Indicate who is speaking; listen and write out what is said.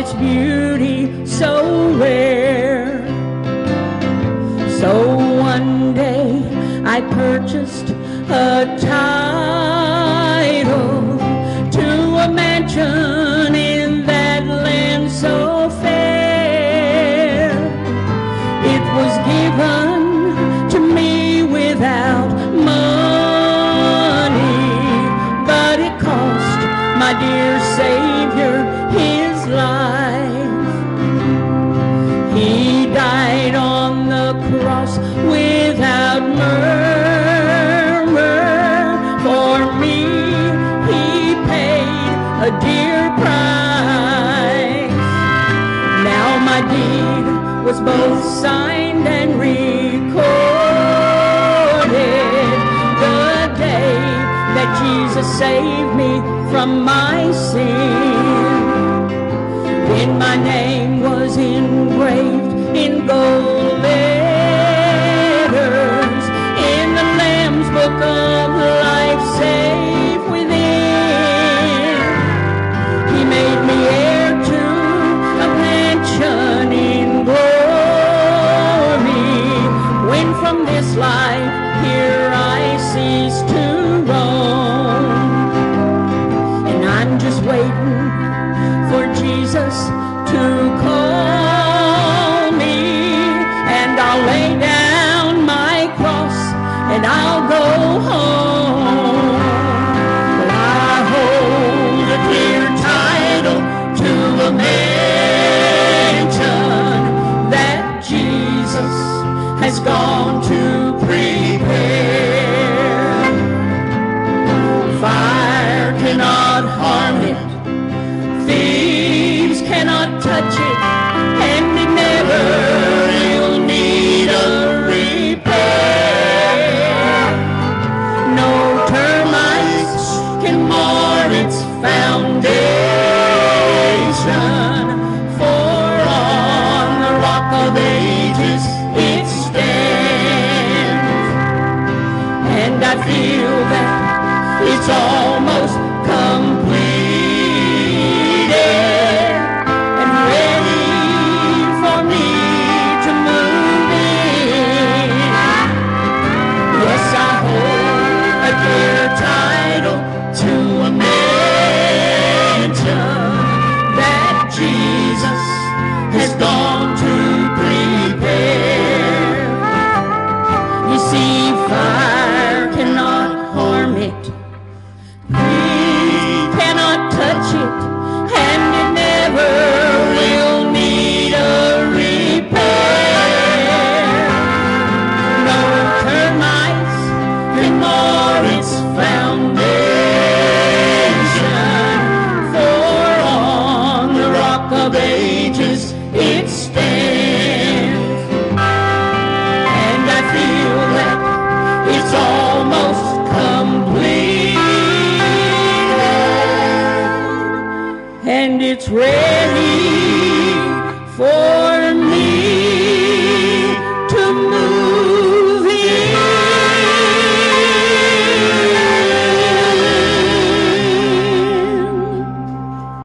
Speaker 1: its beauty so rare. So one day I purchased a title to a mansion in that land so fair. It was given to me without money, but it cost my dear Savior his life. He died on the cross without murmur. For me, he paid a dear price. Now my deed was both signed and recorded the day that Jesus saved me from my sin. When my name was engraved in gold letters in the Lamb's Book of Life, safe within, he made me heir to a mansion in glory. When from this life here I cease to roam, and I'm just waiting for Jesus to call me, and I'll lay down my cross and I'll go home. But I hold a dear title to a mansion that Jesus has gone to prepare. Fire cannot harm it, thieves cannot touch it, and it never will need a repair. No termites can mar its foundation, for on the rock of ages it stands. And I feel that it's almost completed and ready for me to move in. Yes, I hold a dear title to a mansion that Jesus has gone to prepare. You see, fire cannot harm it, thieves cannot touch it, and it never will need a repair. No termites can mar its foundation, for on the rock of ages it stands. And I feel that it's almost complete, and it's ready for